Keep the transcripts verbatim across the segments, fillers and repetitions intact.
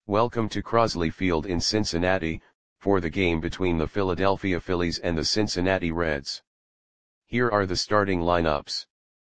Welcome to Crosley Field in Cincinnati, for the game between the Philadelphia Phillies and the Cincinnati Reds. Here are the starting lineups.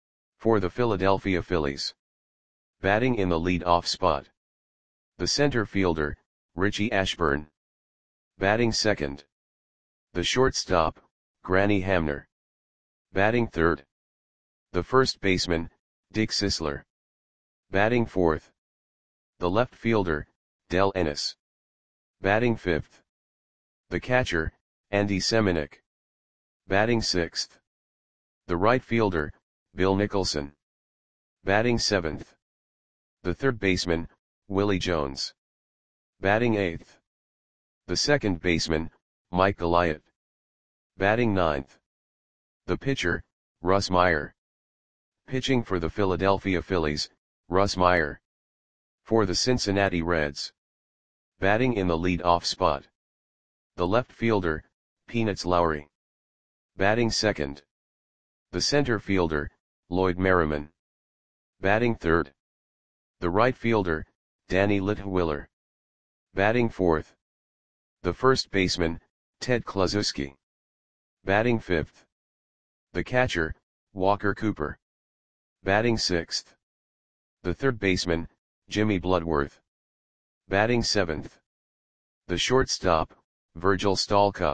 For the Philadelphia Phillies. Batting in the lead-off spot. The center fielder, Richie Ashburn. Batting second. The shortstop, Granny Hamner. Batting third. The first baseman, Dick Sisler. Batting fourth. The left fielder, Del Ennis. Batting fifth. The catcher, Andy Semenuk. Batting sixth. The right fielder, Bill Nicholson. Batting seventh. The third baseman, Willie Jones. Batting eighth. The second baseman, Mike Goliath. Batting ninth. The pitcher, Russ Meyer. Pitching for the Philadelphia Phillies, Russ Meyer. For the Cincinnati Reds. Batting in the lead-off spot. The left fielder, Peanuts Lowry. Batting second. The center fielder, Lloyd Merriman. Batting third. The right fielder, Danny Litwiller. Batting fourth. The first baseman, Ted Kluszewski. Batting fifth. The catcher, Walker Cooper. Batting sixth. The third baseman, Jimmy Bloodworth. Batting seventh. The shortstop, Virgil Stalcup.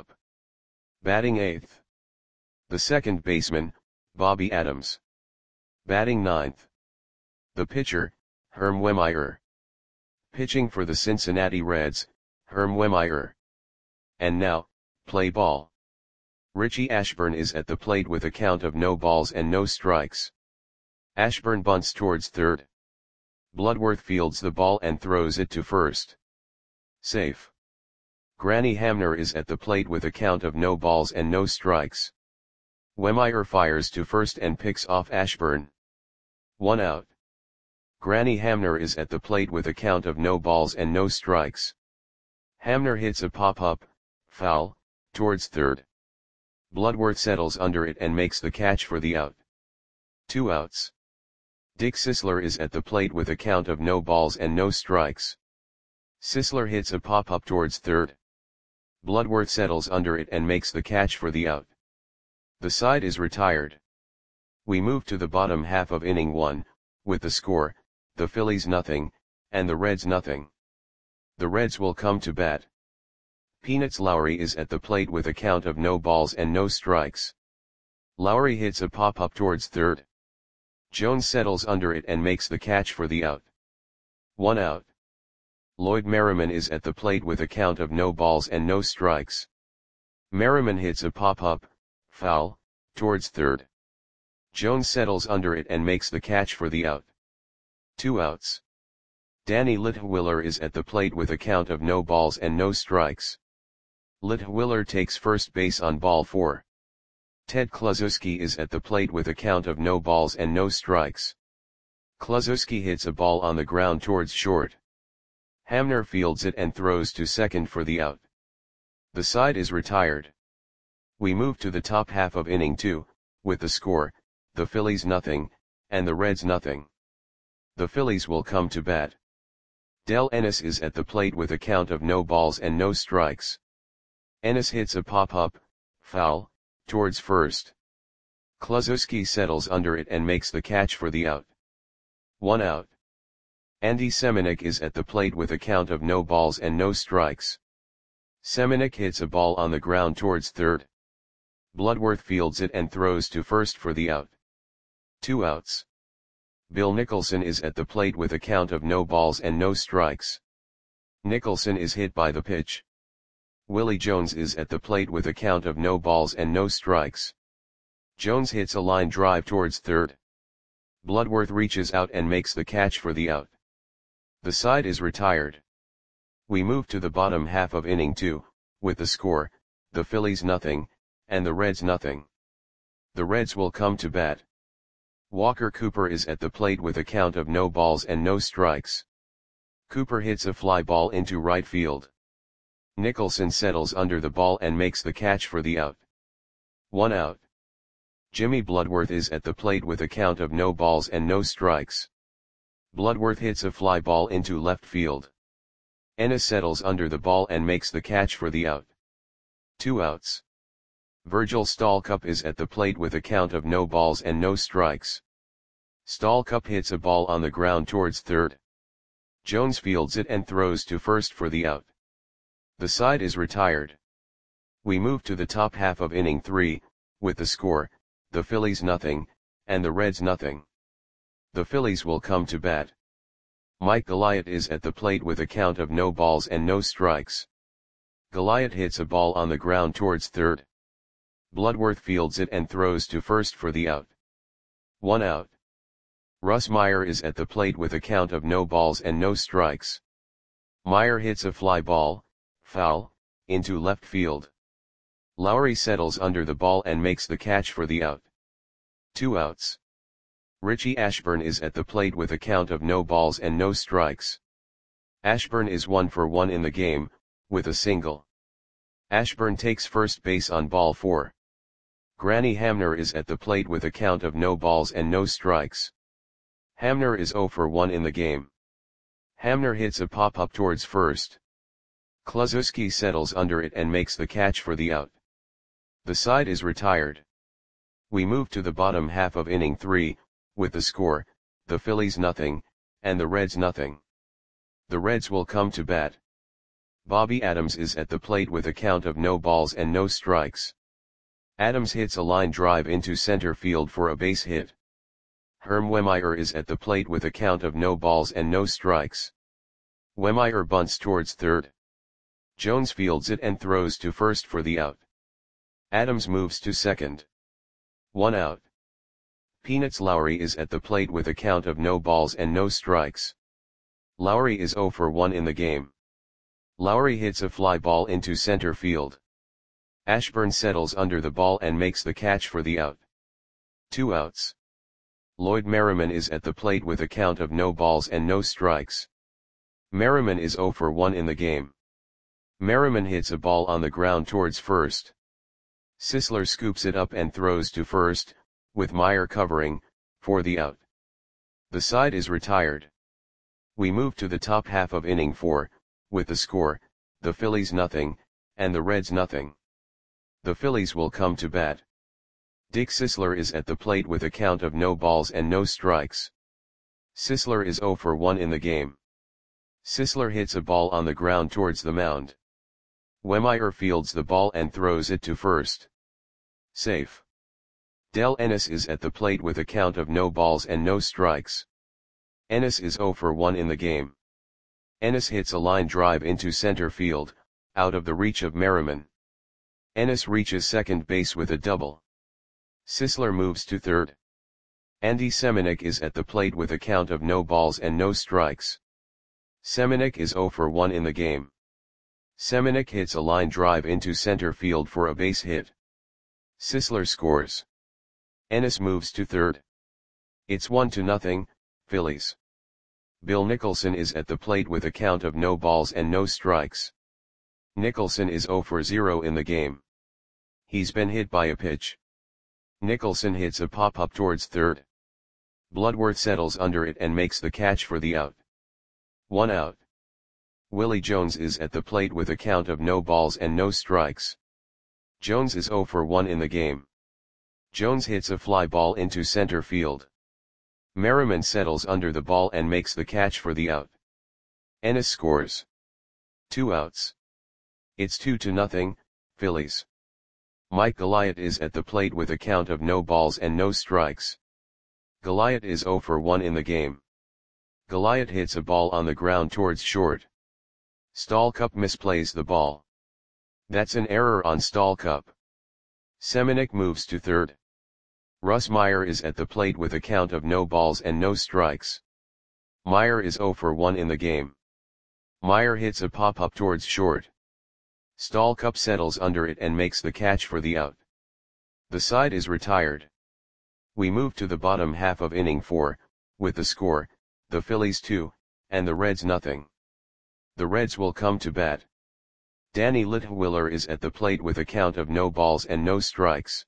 Batting eighth. The second baseman, Bobby Adams. Batting ninth. The pitcher, Herm Wehmeyer. Pitching for the Cincinnati Reds, Herm Wehmeyer. And now, play ball. Richie Ashburn is at the plate with a count of no balls and no strikes. Ashburn bunts towards third. Bloodworth fields the ball and throws it to first. Safe. Granny Hamner is at the plate with a count of no balls and no strikes. Wehmeyer fires to first and picks off Ashburn. One out. Granny Hamner is at the plate with a count of no balls and no strikes. Hamner hits a pop-up, foul, towards third. Bloodworth settles under it and makes the catch for the out. Two outs. Dick Sisler is at the plate with a count of no balls and no strikes. Sisler hits a pop-up towards third. Bloodworth settles under it and makes the catch for the out. The side is retired. We move to the bottom half of inning one, with the score, the Phillies nothing, and the Reds nothing. The Reds will come to bat. Peanuts Lowry is at the plate with a count of no balls and no strikes. Lowry hits a pop-up towards third. Jones settles under it and makes the catch for the out. One out. Lloyd Merriman is at the plate with a count of no balls and no strikes. Merriman hits a pop-up, foul, towards third. Jones settles under it and makes the catch for the out. Two outs. Danny Litwiller is at the plate with a count of no balls and no strikes. Litwiller takes first base on ball four. Ted Kluszewski is at the plate with a count of no balls and no strikes. Kluszewski hits a ball on the ground towards short. Hamner fields it and throws to second for the out. The side is retired. We move to the top half of inning two, with the score, the Phillies nothing, and the Reds nothing. The Phillies will come to bat. Del Ennis is at the plate with a count of no balls and no strikes. Ennis hits a pop-up, foul, towards first. Kluszewski settles under it and makes the catch for the out. One out. Andy Semenuk is at the plate with a count of no balls and no strikes. Semenuk hits a ball on the ground towards third. Bloodworth fields it and throws to first for the out. Two outs. Bill Nicholson is at the plate with a count of no balls and no strikes. Nicholson is hit by the pitch. Willie Jones is at the plate with a count of no balls and no strikes. Jones hits a line drive towards third. Bloodworth reaches out and makes the catch for the out. The side is retired. We move to the bottom half of inning two, with the score, the Phillies nothing, and the Reds nothing. The Reds will come to bat. Walker Cooper is at the plate with a count of no balls and no strikes. Cooper hits a fly ball into right field. Nicholson settles under the ball and makes the catch for the out. One out. Jimmy Bloodworth is at the plate with a count of no balls and no strikes. Bloodworth hits a fly ball into left field. Ennis settles under the ball and makes the catch for the out. Two outs. Virgil Stalcup is at the plate with a count of no balls and no strikes. Stalcup hits a ball on the ground towards third. Jones fields it and throws to first for the out. The side is retired. We move to the top half of inning three, with the score, the Phillies nothing, and the Reds nothing. The Phillies will come to bat. Mike Goliath is at the plate with a count of no balls and no strikes. Goliath hits a ball on the ground towards third. Bloodworth fields it and throws to first for the out. One out. Russ Meyer is at the plate with a count of no balls and no strikes. Meyer hits a fly ball, foul, into left field. Lowry settles under the ball and makes the catch for the out. Two outs. Richie Ashburn is at the plate with a count of no balls and no strikes. Ashburn is one for one in the game, with a single. Ashburn takes first base on ball four. Granny Hamner is at the plate with a count of no balls and no strikes. Hamner is zero for one in the game. Hamner hits a pop-up towards first. Kluszewski settles under it and makes the catch for the out. The side is retired. We move to the bottom half of inning three, with the score, the Phillies nothing, and the Reds nothing. The Reds will come to bat. Bobby Adams is at the plate with a count of no balls and no strikes. Adams hits a line drive into center field for a base hit. Herm Wehmeyer is at the plate with a count of no balls and no strikes. Wehmeyer bunts towards third. Jones fields it and throws to first for the out. Adams moves to second. One out. Peanuts Lowry is at the plate with a count of no balls and no strikes. Lowry is zero for one in the game. Lowry hits a fly ball into center field. Ashburn settles under the ball and makes the catch for the out. Two outs. Lloyd Merriman is at the plate with a count of no balls and no strikes. Merriman is zero for one in the game. Merriman hits a ball on the ground towards first. Sisler scoops it up and throws to first, with Meyer covering, for the out. The side is retired. We move to the top half of inning four, with the score, the Phillies nothing, and the Reds nothing. The Phillies will come to bat. Dick Sisler is at the plate with a count of no balls and no strikes. Sisler is zero for one in the game. Sisler hits a ball on the ground towards the mound. Wehmeyer fields the ball and throws it to first. Safe. Del Ennis is at the plate with a count of no balls and no strikes. Ennis is zero for one in the game. Ennis hits a line drive into center field, out of the reach of Merriman. Ennis reaches second base with a double. Sisler moves to third. Andy Semenuk is at the plate with a count of no balls and no strikes. Semenuk is zero for one in the game. Semenuk hits a line drive into center field for a base hit. Sisler scores. Ennis moves to third. It's one to nothing, Phillies. Bill Nicholson is at the plate with a count of no balls and no strikes. Nicholson is zero for zero in the game. He's been hit by a pitch. Nicholson hits a pop-up towards third. Bloodworth settles under it and makes the catch for the out. One out. Willie Jones is at the plate with a count of no balls and no strikes. Jones is zero for one in the game. Jones hits a fly ball into center field. Merriman settles under the ball and makes the catch for the out. Ennis scores. Two outs. It's two to nothing, Phillies. Mike Goliath is at the plate with a count of no balls and no strikes. Goliath is zero for one in the game. Goliath hits a ball on the ground towards short. Stalcup misplays the ball. That's an error on Stalcup. Semenuk moves to third. Russ Meyer is at the plate with a count of no balls and no strikes. Meyer is zero for one in the game. Meyer hits a pop-up towards short. Stalcup settles under it and makes the catch for the out. The side is retired. We move to the bottom half of inning four, with the score, the Phillies two, and the Reds nothing. The Reds will come to bat. Danny Litwiller is at the plate with a count of no balls and no strikes.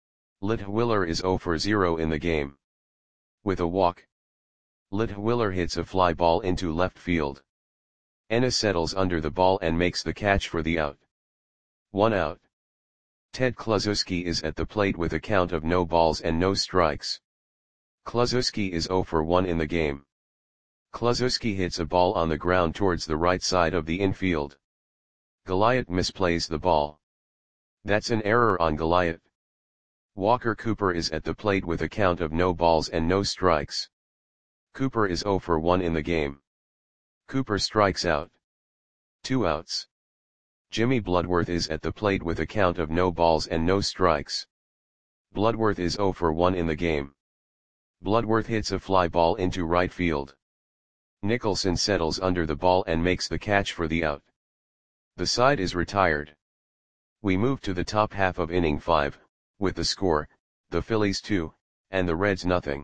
Litwiller is zero for zero in the game. With a walk, Litwiller hits a fly ball into left field. Ennis settles under the ball and makes the catch for the out. One out. Ted Kluszewski is at the plate with a count of no balls and no strikes. Kluszewski is zero for one in the game. Kluszewski hits a ball on the ground towards the right side of the infield. Goliath misplays the ball. That's an error on Goliath. Walker Cooper is at the plate with a count of no balls and no strikes. Cooper is zero for one in the game. Cooper strikes out. Two outs. Jimmy Bloodworth is at the plate with a count of no balls and no strikes. Bloodworth is zero for one in the game. Bloodworth hits a fly ball into right field. Nicholson settles under the ball and makes the catch for the out. The side is retired. We move to the top half of inning five, with the score, the Phillies two, and the Reds nothing.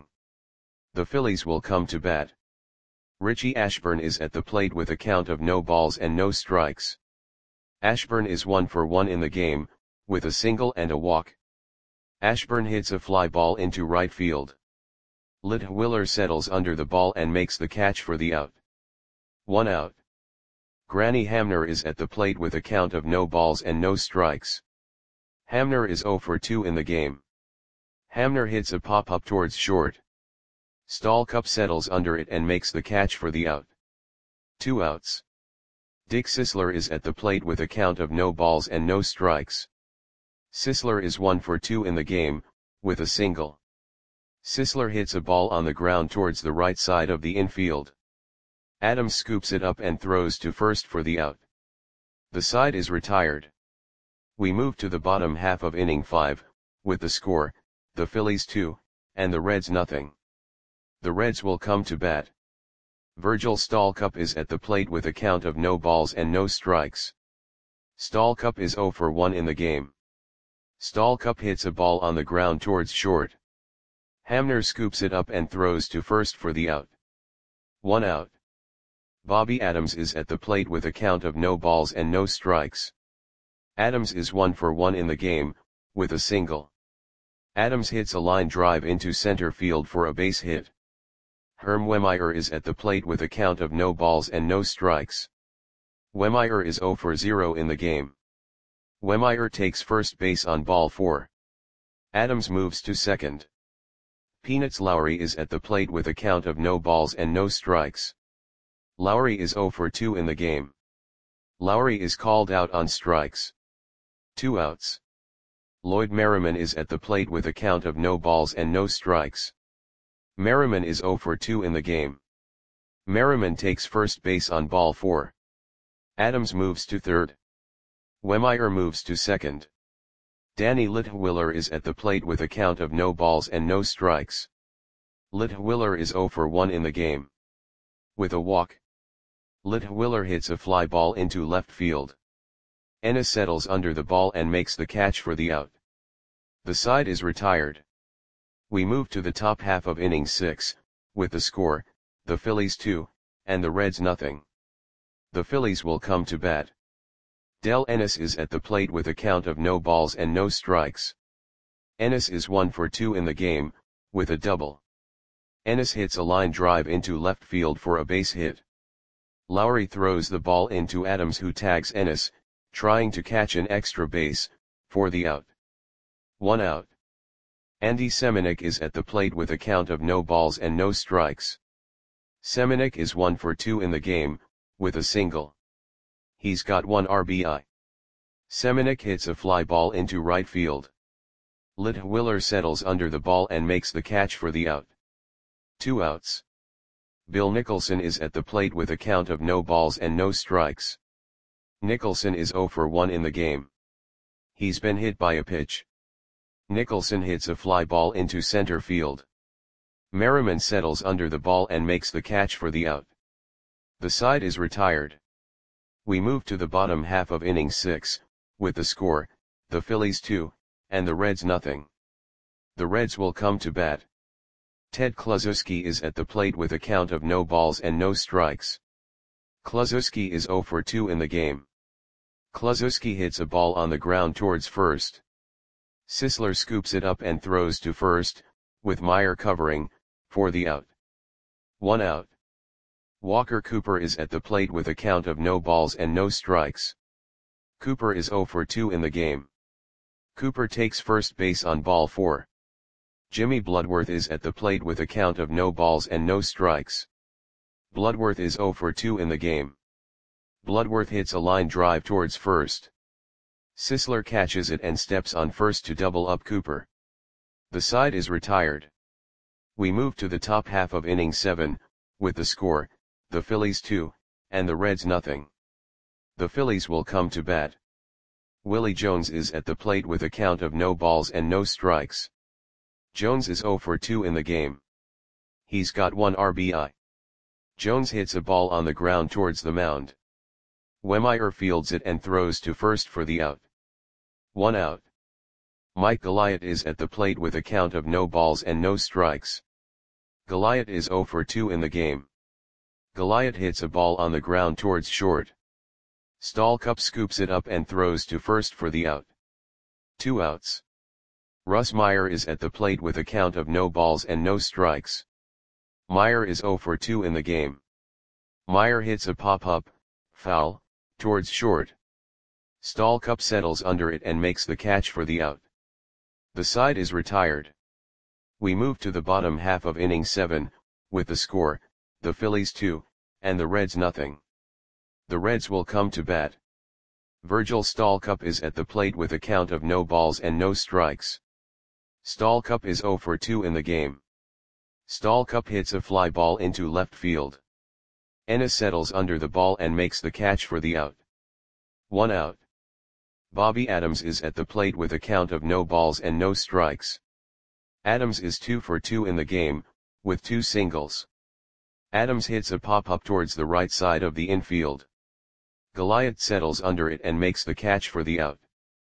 The Phillies will come to bat. Richie Ashburn is at the plate with a count of no balls and no strikes. Ashburn is one for one in the game, with a single and a walk. Ashburn hits a fly ball into right field. Litwiller settles under the ball and makes the catch for the out. One out. Granny Hamner is at the plate with a count of no balls and no strikes. Hamner is zero for two in the game. Hamner hits a pop-up towards short. Stallcup settles under it and makes the catch for the out. Two outs. Dick Sisler is at the plate with a count of no balls and no strikes. Sisler is one for two in the game, with a single. Sisler hits a ball on the ground towards the right side of the infield. Adams scoops it up and throws to first for the out. The side is retired. We move to the bottom half of inning five, with the score, the Phillies two, and the Reds nothing. The Reds will come to bat. Virgil Stallcup is at the plate with a count of no balls and no strikes. Stallcup is zero for one in the game. Stallcup hits a ball on the ground towards short. Hamner scoops it up and throws to first for the out. One out. Bobby Adams is at the plate with a count of no balls and no strikes. Adams is one for one in the game, with a single. Adams hits a line drive into center field for a base hit. Herm Wehmeyer is at the plate with a count of no balls and no strikes. Wehmeyer is zero for zero in the game. Wehmeyer takes first base on ball four. Adams moves to second. Peanuts Lowry is at the plate with a count of no balls and no strikes. Lowry is zero for two in the game. Lowry is called out on strikes. Two outs. Lloyd Merriman is at the plate with a count of no balls and no strikes. Merriman is zero for two in the game. Merriman takes first base on ball four. Adams moves to third. Wehmeyer moves to second. Danny Litwiller is at the plate with a count of no balls and no strikes. Litwiller is zero for one in the game. With a walk. Litwiller hits a fly ball into left field. Ennis settles under the ball and makes the catch for the out. The side is retired. We move to the top half of inning six, with the score, the Phillies two, and the Reds nothing. The Phillies will come to bat. Del Ennis is at the plate with a count of no balls and no strikes. Ennis is one for two in the game, with a double. Ennis hits a line drive into left field for a base hit. Lowry throws the ball into Adams, who tags Ennis, trying to catch an extra base, for the out. One out. Andy Semenuk is at the plate with a count of no balls and no strikes. Semenuk is one for two in the game, with a single. He's got one R B I. Semenuk hits a fly ball into right field. Litwiller settles under the ball and makes the catch for the out. Two outs. Bill Nicholson is at the plate with a count of no balls and no strikes. Nicholson is zero for one in the game. He's been hit by a pitch. Nicholson hits a fly ball into center field. Merriman settles under the ball and makes the catch for the out. The side is retired. We move to the bottom half of inning six, with the score, the Phillies two, and the Reds nothing. The Reds will come to bat. Ted Kluszewski is at the plate with a count of no balls and no strikes. Kluszewski is zero for two in the game. Kluszewski hits a ball on the ground towards first. Sisler scoops it up and throws to first, with Meyer covering, for the out. One out. Walker Cooper is at the plate with a count of no balls and no strikes. Cooper is zero for two in the game. Cooper takes first base on ball four. Jimmy Bloodworth is at the plate with a count of no balls and no strikes. Bloodworth is zero for two in the game. Bloodworth hits a line drive towards first. Sisler catches it and steps on first to double up Cooper. The side is retired. We move to the top half of inning seven, with the score, the Phillies two, and the Reds nothing. The Phillies will come to bat. Willie Jones is at the plate with a count of no balls and no strikes. Jones is zero for two in the game. He's got one R B I. Jones hits a ball on the ground towards the mound. Wehmeyer fields it and throws to first for the out. One out. Mike Goliath is at the plate with a count of no balls and no strikes. Goliath is zero for two in the game. Goliath hits a ball on the ground towards short. Stallcup scoops it up and throws to first for the out. Two outs. Russ Meyer is at the plate with a count of no balls and no strikes. Meyer is zero for two in the game. Meyer hits a pop-up, foul, towards short. Stallcup settles under it and makes the catch for the out. The side is retired. We move to the bottom half of inning seven, with the score, the Phillies two, and the Reds nothing. The Reds will come to bat. Virgil Stallcup is at the plate with a count of no balls and no strikes. Stallcup is zero for two in the game. Stallcup hits a fly ball into left field. Ennis settles under the ball and makes the catch for the out. One out. Bobby Adams is at the plate with a count of no balls and no strikes. Adams is two for two in the game, with two singles. Adams hits a pop-up towards the right side of the infield. Goliath settles under it and makes the catch for the out.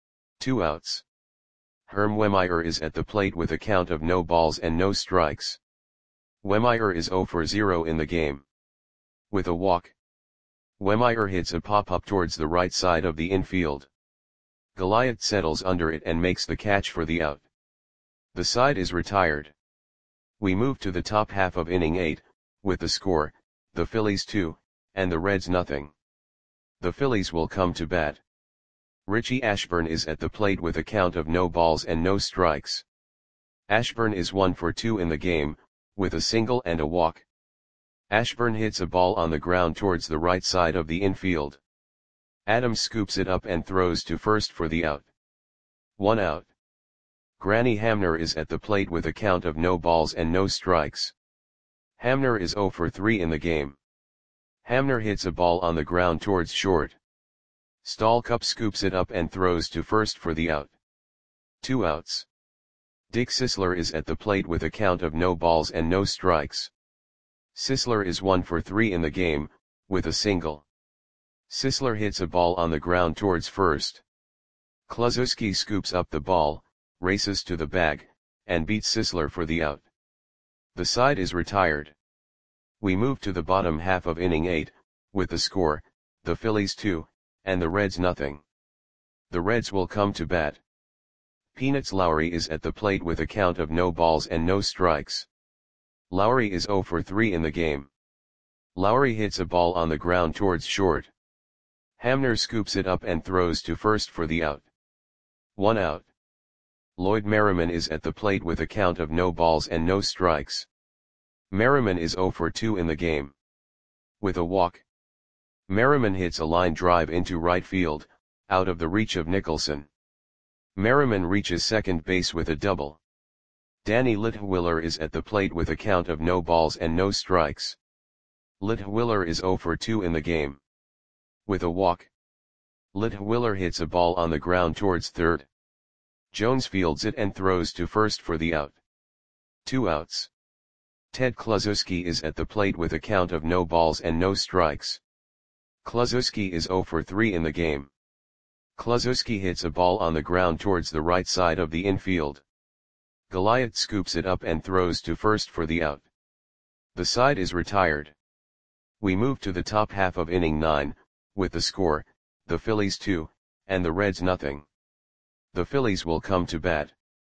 Two outs. Herm Wehmeyer is at the plate with a count of no balls and no strikes. Wehmeyer is zero for zero in the game. With a walk. Wehmeyer hits a pop-up towards the right side of the infield. Goliath settles under it and makes the catch for the out. The side is retired. We move to the top half of inning eight, with the score, the Phillies two, and the Reds nothing. The Phillies will come to bat. Richie Ashburn is at the plate with a count of no balls and no strikes. Ashburn is one for two in the game, with a single and a walk. Ashburn hits a ball on the ground towards the right side of the infield. Adams scoops it up and throws to first for the out. One out. Granny Hamner is at the plate with a count of no balls and no strikes. Hamner is zero for three in the game. Hamner hits a ball on the ground towards short. Stallcup scoops it up and throws to first for the out. Two outs. Dick Sisler is at the plate with a count of no balls and no strikes. Sisler is one for three in the game, with a single. Sisler hits a ball on the ground towards first. Kluszewski scoops up the ball, races to the bag, and beats Sisler for the out. The side is retired. We move to the bottom half of inning eight, with the score, the Phillies two, and the Reds nothing. The Reds will come to bat. Peanuts Lowry is at the plate with a count of no balls and no strikes. Lowry is zero for three in the game. Lowry hits a ball on the ground towards short. Hamner scoops it up and throws to first for the out. One out. Lloyd Merriman is at the plate with a count of no balls and no strikes. Merriman is zero for two in the game. With a walk. Merriman hits a line drive into right field, out of the reach of Nicholson. Merriman reaches second base with a double. Danny Litwiller is at the plate with a count of no balls and no strikes. Litwiller is zero for two in the game. With a walk. Litwiller hits a ball on the ground towards third. Jones fields it and throws to first for the out. Two outs. Ted Kluszewski is at the plate with a count of no balls and no strikes. Kluszewski is zero for three in the game. Kluszewski hits a ball on the ground towards the right side of the infield. Goliath scoops it up and throws to first for the out. The side is retired. We move to the top half of inning nine, with the score, the Phillies two, and the Reds nothing. The Phillies will come to bat.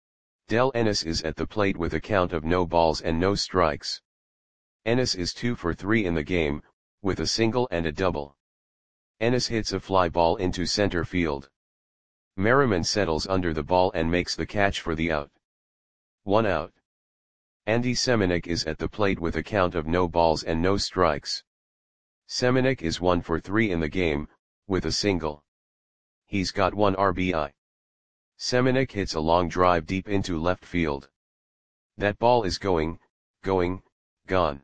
Del Ennis is at the plate with a count of no balls and no strikes. Ennis is two for three in the game, with a single and a double. Ennis hits a fly ball into center field. Merriman settles under the ball and makes the catch for the out. One out. Andy Semenuk is at the plate with a count of no balls and no strikes. Semenuk is one for three in the game, with a single. He's got one R B I. Semenuk hits a long drive deep into left field. That ball is going, going, gone.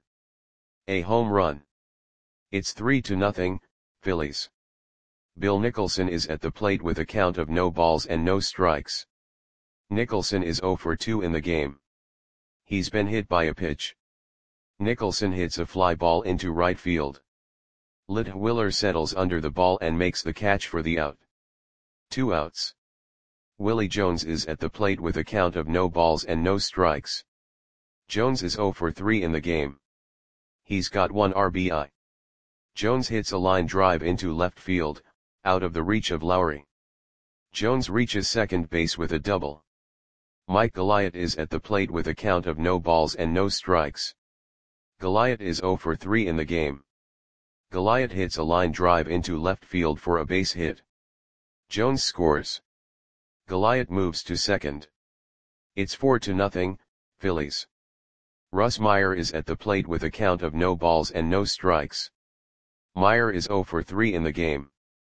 A home run. It's three to nothing, Phillies. Bill Nicholson is at the plate with a count of no balls and no strikes. Nicholson is zero for two in the game. He's been hit by a pitch. Nicholson hits a fly ball into right field. Litwiller settles under the ball and makes the catch for the out. Two outs. Willie Jones is at the plate with a count of no balls and no strikes. Jones is zero for three in the game. He's got one R B I. Jones hits a line drive into left field, out of the reach of Lowry. Jones reaches second base with a double. Mike Goliath is at the plate with a count of no balls and no strikes. Goliath is zero for three in the game. Goliath hits a line drive into left field for a base hit. Jones scores. Goliath moves to second. It's four to nothing, Phillies. Russ Meyer is at the plate with a count of no balls and no strikes. Meyer is zero for three in the game.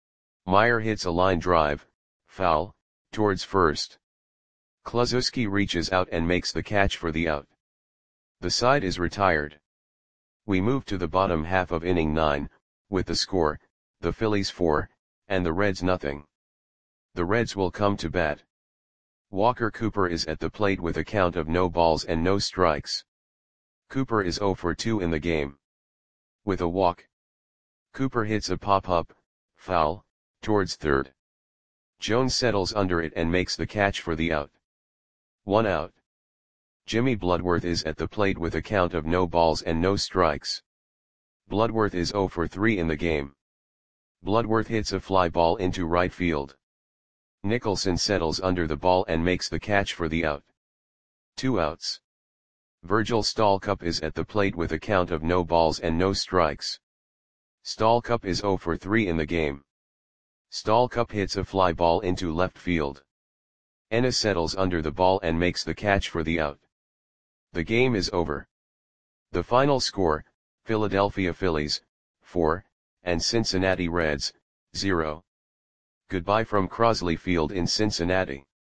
Meyer hits a line drive, foul, towards first. Kluszewski reaches out and makes the catch for the out. The side is retired. We move to the bottom half of inning nine, with the score, the Phillies four, and the Reds nothing. The Reds will come to bat. Walker Cooper is at the plate with a count of no balls and no strikes. Cooper is zero for two in the game. With a walk. Cooper hits a pop-up, foul, towards third. Jones settles under it and makes the catch for the out. One out. Jimmy Bloodworth is at the plate with a count of no balls and no strikes. Bloodworth is zero for three in the game. Bloodworth hits a fly ball into right field. Nicholson settles under the ball and makes the catch for the out. Two outs. Virgil Stallcup is at the plate with a count of no balls and no strikes. Stallcup is zero for three in the game. Stallcup hits a fly ball into left field. Ennis settles under the ball and makes the catch for the out. The game is over. The final score, Philadelphia Phillies, four, and Cincinnati Reds, zero. Goodbye from Crosley Field in Cincinnati.